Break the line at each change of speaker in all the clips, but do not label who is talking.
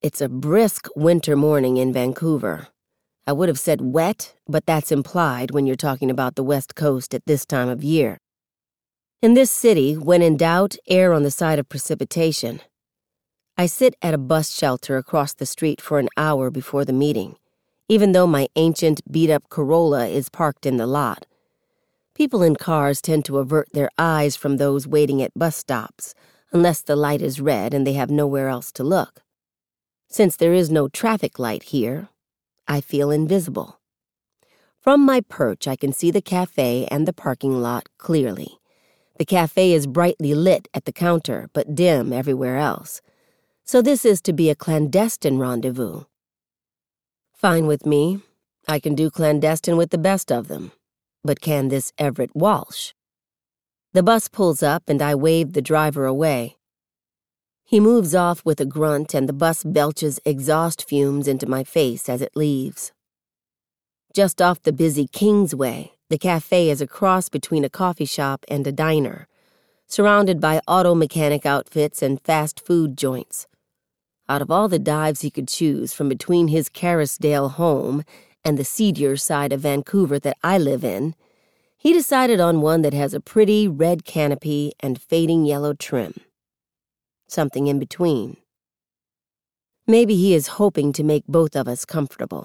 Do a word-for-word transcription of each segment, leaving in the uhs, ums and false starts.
It's a brisk winter morning in Vancouver. I would have said wet, but that's implied when you're talking about the West Coast at this time of year. In this city, when in doubt, err on the side of precipitation. I sit at a bus shelter across the street for an hour before the meeting, even though my ancient, beat-up Corolla is parked in the lot. People in cars tend to avert their eyes from those waiting at bus stops, unless the light is red and they have nowhere else to look. Since there is no traffic light here, I feel invisible. From my perch, I can see the cafe and the parking lot clearly. The cafe is brightly lit at the counter, but dim everywhere else. So this is to be a clandestine rendezvous. Fine with me. I can do clandestine with the best of them. But can this Everett Walsh? The bus pulls up and I wave the driver away. He moves off with a grunt and the bus belches exhaust fumes into my face as it leaves. Just off the busy Kingsway, the cafe is a cross between a coffee shop and a diner, surrounded by auto mechanic outfits and fast food joints. Out of all the dives he could choose from between his Carisdale home and the seedier side of Vancouver that I live in, he decided on one that has a pretty red canopy and fading yellow trim. Something in between. Maybe he is hoping to make both of us comfortable.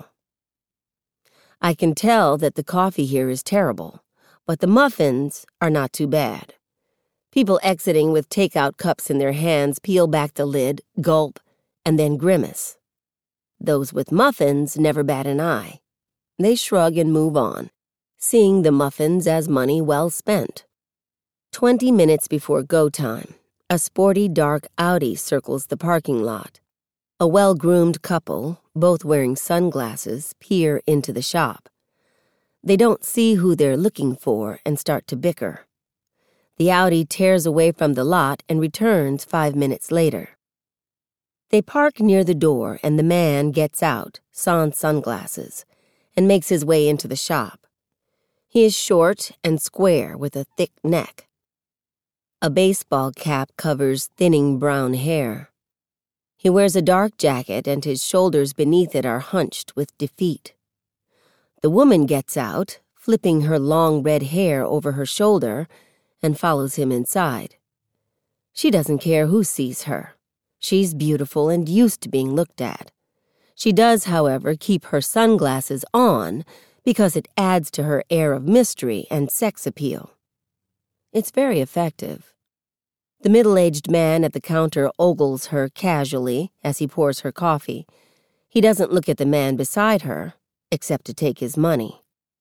I can tell that the coffee here is terrible, but the muffins are not too bad. People exiting with takeout cups in their hands peel back the lid, gulp, and then grimace. Those with muffins never bat an eye. They shrug and move on, seeing the muffins as money well spent. Twenty minutes before go time, a sporty dark Audi circles the parking lot. A well-groomed couple, both wearing sunglasses, peer into the shop. They don't see who they're looking for and start to bicker. The Audi tears away from the lot and returns five minutes later. They park near the door and the man gets out, sans sunglasses, and makes his way into the shop. He is short and square with a thick neck. A baseball cap covers thinning brown hair. He wears a dark jacket and his shoulders beneath it are hunched with defeat. The woman gets out, flipping her long red hair over her shoulder, and follows him inside. She doesn't care who sees her. She's beautiful and used to being looked at. She does, however, keep her sunglasses on because it adds to her air of mystery and sex appeal. It's very effective. The middle-aged man at the counter ogles her casually as he pours her coffee. He doesn't look at the man beside her, except to take his money.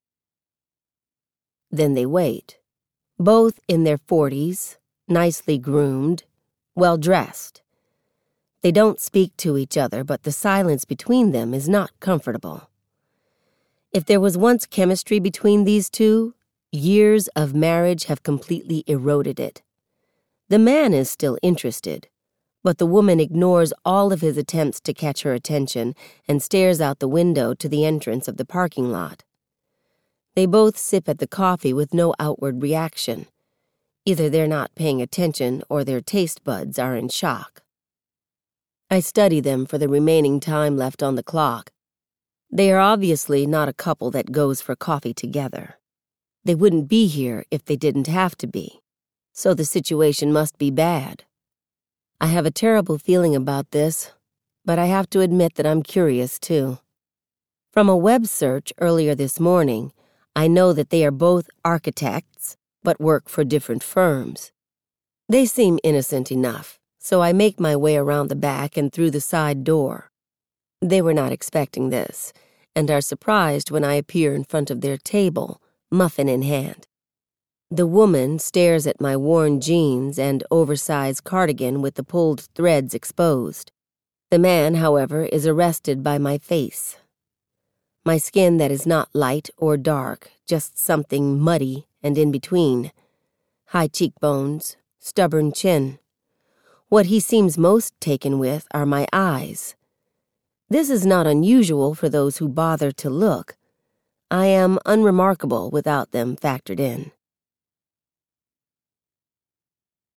Then they wait, both in their forties, nicely groomed, well-dressed. They don't speak to each other, but the silence between them is not comfortable. If there was once chemistry between these two, years of marriage have completely eroded it. The man is still interested, but the woman ignores all of his attempts to catch her attention and stares out the window to the entrance of the parking lot. They both sip at the coffee with no outward reaction. Either they're not paying attention or their taste buds are in shock. I study them for the remaining time left on the clock. They are obviously not a couple that goes for coffee together. They wouldn't be here if they didn't have to be, so the situation must be bad. I have a terrible feeling about this, but I have to admit that I'm curious too. From a web search earlier this morning, I know that they are both architects, but work for different firms. They seem innocent enough, so I make my way around the back and through the side door. They were not expecting this, and are surprised when I appear in front of their table, muffin in hand. The woman stares at my worn jeans and oversized cardigan with the pulled threads exposed. The man, however, is arrested by my face. My skin that is not light or dark, just something muddy and in between. High cheekbones, stubborn chin. What he seems most taken with are my eyes. This is not unusual for those who bother to look. I am unremarkable without them factored in.